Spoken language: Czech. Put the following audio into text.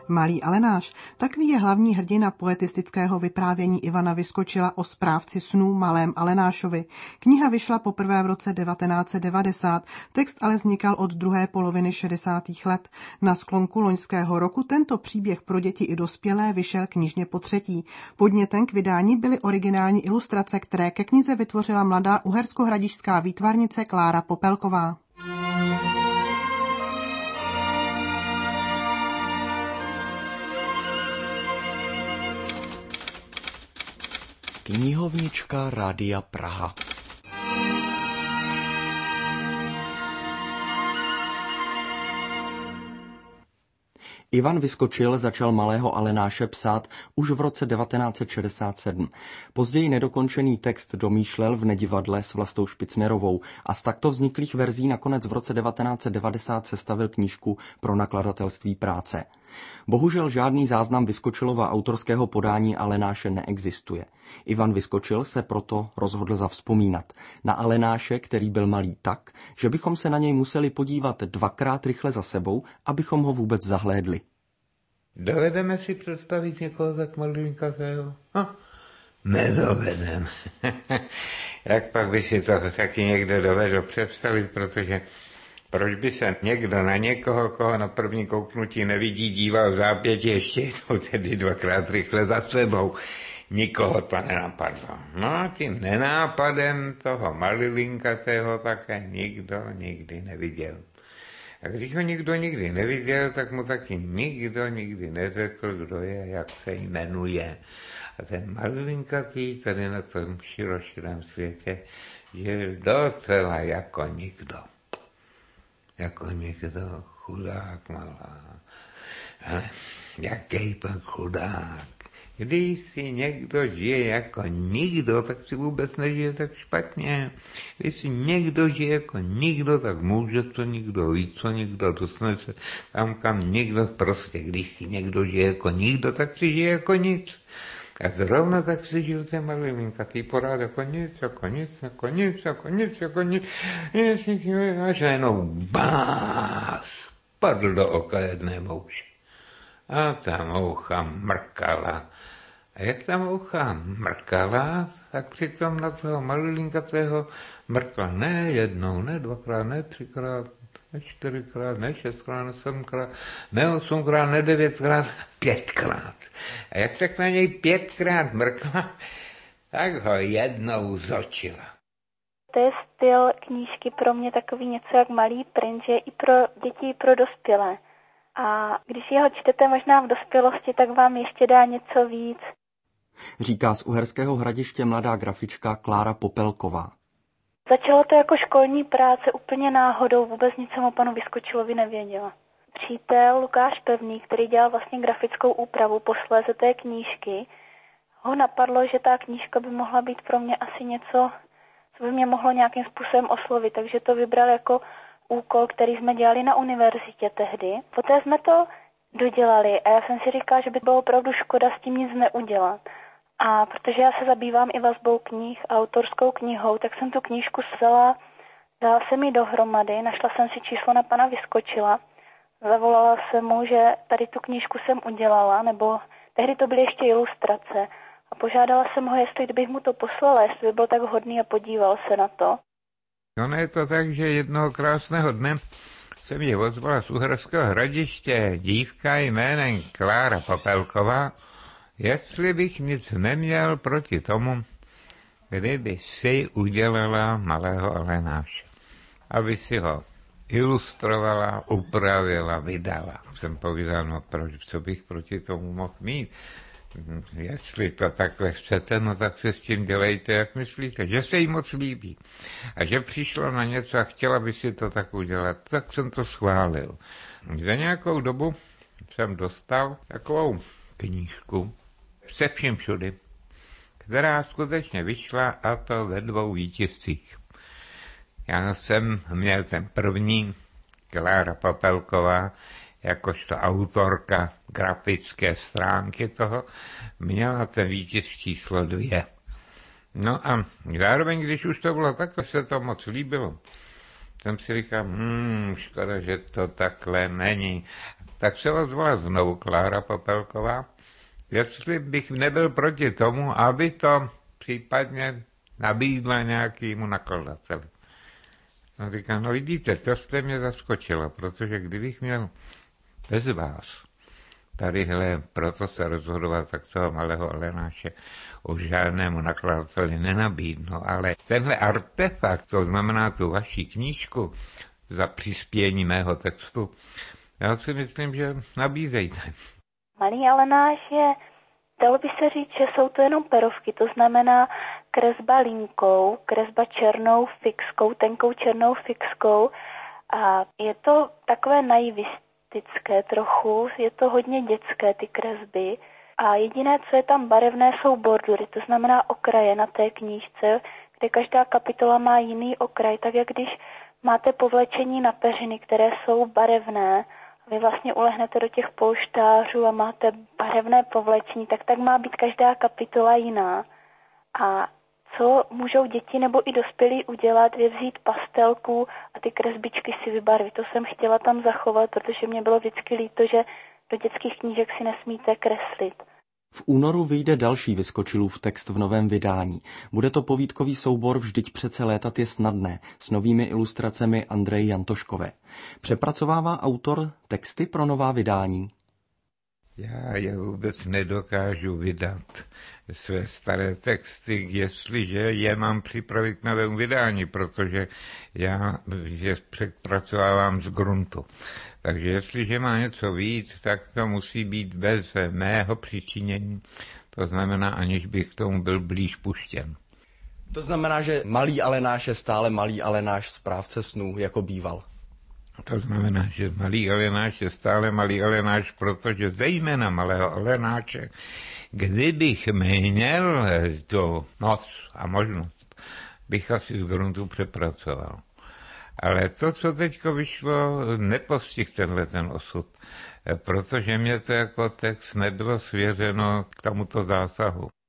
Malý Alenáš, takový je hlavní hrdina poetistického vyprávění Ivana Vyskočila o správci snů Malém Alenášovi. Kniha vyšla poprvé v roce 1990, text ale vznikal od druhé poloviny 60. let. Na sklonku loňského roku tento příběh pro děti i dospělé vyšel knižně potřetí. Podnětem k vydání byly originální ilustrace, které ke knize vytvořila mladá uherskohradišťská výtvarnice Klára Popelková. Knihovnička Rádia Praha. Ivan Vyskočil začal Malého Alenáše psát už v roce 1967. Později nedokončený text domýšlel v Nedivadle s Vlastou Špicnerovou a z takto vzniklých verzí nakonec v roce 1990 sestavil knížku pro nakladatelství Práce. Bohužel žádný záznam Vyskočilova autorského podání Alenáše neexistuje. Ivan Vyskočil se proto rozhodl zavzpomínat na Alenáše, který byl malý tak, že bychom se na něj museli podívat dvakrát rychle za sebou, abychom ho vůbec zahlédli. Dovedeme si představit někoho tak malinkatého? Nedovedeme. Jak pak by si to taky někdo dovedl představit, protože proč by se někdo na někoho, koho na první kouknutí nevidí, díval v zápěti ještě jednou, tedy dvakrát rychle za sebou. Nikoho to nenapadlo. No a tím nenápadem toho malilinkatého také nikdo nikdy neviděl. A když ho nikdo nikdy neviděl, tak mu taky nikdo nikdy neřekl, kdo je, jak se jmenuje. A ten malilinkatý tady na tom široširém světě žil docela jako nikdo. Jako někdo chudák malá. Ale jaký pak chudák? Když si někdo žije jako nikdo, tak si vůbec nežije tak špatně. Když si někdo žije jako nikdo, tak může to nikdo ví, co nikdo dostane se tam, kam nikdo prostě. Když si někdo žije jako nikdo, tak si žije jako nic. A zrovna tak si žil ten malinkatý porád jako nic, jako nic, jako nic, jako nic, jako nic. Až jenom bás, padl do oka jedné mouše. A ta moucha mrkala. A jak ta moucha mrkala, tak přitom na toho malinkatého mrkla ne jednou, ne dvakrát, ne třikrát, ne čtyřikrát, ne šestkrát, ne sedmkrát, ne osmkrát, ne devětkrát, 5krát. A jak tak na něj 5krát mrkla, tak ho jednou zočila. To je styl knížky pro mě takový něco jak Malý princ, že i pro děti, i pro dospělé. A když ho čtete možná v dospělosti, tak vám ještě dá něco víc. Říká z Uherského Hradiště mladá grafička Klára Popelková. Začalo to jako školní práce úplně náhodou, vůbec nic jsem o panu Vyskočilovi nevěděla. Přítel Lukáš Pevný, který dělal vlastně grafickou úpravu posléze té knížky, ho napadlo, že ta knížka by mohla být pro mě asi něco, co by mě mohlo nějakým způsobem oslovit, takže to vybral jako úkol, který jsme dělali na univerzitě tehdy. Poté jsme to dodělali a já jsem si říkala, že by bylo opravdu škoda s tím nic neudělat. A protože já se zabývám i vazbou knih a autorskou knihou, tak jsem tu knížku vzala, dala jsem ji dohromady, našla jsem si číslo na pana Vyskočila, zavolala jsem mu, že tady tu knížku jsem udělala, nebo tehdy to byly ještě ilustrace. A požádala jsem ho, jestli kdybych mu to poslala, jestli by byl tak hodný a podíval se na to. Ono je to tak, že jednoho krásného dne se mě ozvala z Uherského Hradiště dívka jménem Klára Popelková, jestli bych nic neměl proti tomu, kdyby si udělala Malého Alenáše. Aby si ho ilustrovala, upravila, vydala. Jsem povídal, no proč, co bych proti tomu mohl mít? Jestli to takhle chcete, no tak se s tím dělejte, jak myslíte, že se jí moc líbí. A že přišlo na něco a chtěla by si to tak udělat, tak jsem to schválil. Za nějakou dobu jsem dostal takovou knížku se vším všudy, která skutečně vyšla, a to ve 2 výtiscích. Já jsem měl ten první, Klára Popelková, jakožto autorka grafické stránky toho, měla ten výtisk číslo 2. No a zároveň, když už to bylo takhle, se to moc líbilo, jsem si říkal, škoda, že to takhle není. tak se ozvala znovu Klára Popelková, jestli bych nebyl proti tomu, aby to případně nabídla nějakému nakladateli. A říkám, no vidíte, to jste mě zaskočilo, protože kdybych měl bez vás tadyhle, proto se rozhodovat, tak toho malého Alenáše už žádnému nakladateli nenabídnu, ale tenhle artefakt, to znamená tu vaši knížku za přispění mého textu, já si myslím, že nabízejte. Malý Alenáš je, dalo by se říct, že jsou to jenom perovky, to znamená kresba linkou, kresba černou fixkou, tenkou černou fixkou a je to takové naivistické trochu, je to hodně dětské ty kresby a jediné, co je tam barevné, jsou bordury, to znamená okraje na té knížce, kde každá kapitola má jiný okraj, tak jak když máte povlečení na peřiny, které jsou barevné, vy vlastně ulehnete do těch polštářů a máte barevné povlečení, tak má být každá kapitola jiná. A co můžou děti nebo i dospělí udělat, je vzít pastelku a ty kresbičky si vybarvit. To jsem chtěla tam zachovat, protože mě bylo vždycky líto, že do dětských knížek si nesmíte kreslit. V únoru vyjde další Vyskočilův text v novém vydání. Bude to povídkový soubor Vždyť přece létat je snadné s novými ilustracemi Andreji Jantoškové. Přepracovává autor texty pro nová vydání? Já je vůbec nedokážu vydat, své staré texty, jestliže je mám připravit k novému vydání, protože já je přepracovávám z gruntu. Takže jestliže má něco víc, tak to musí být bez mého přičinění, to znamená, aniž bych k tomu byl blíž puštěn. To znamená, že malý Alenáš je stále malý Alenáš, správce snů, jako býval. To znamená, že malý Alenáš je stále malý Alenáš, protože zejména malého Alenáše, kdybych měl to moc a možnost, bych asi z gruntu přepracoval. Ale to, co teďko vyšlo, nepostihl ten osud, protože mě to jako text nebylo svěřeno k tomuto zásahu.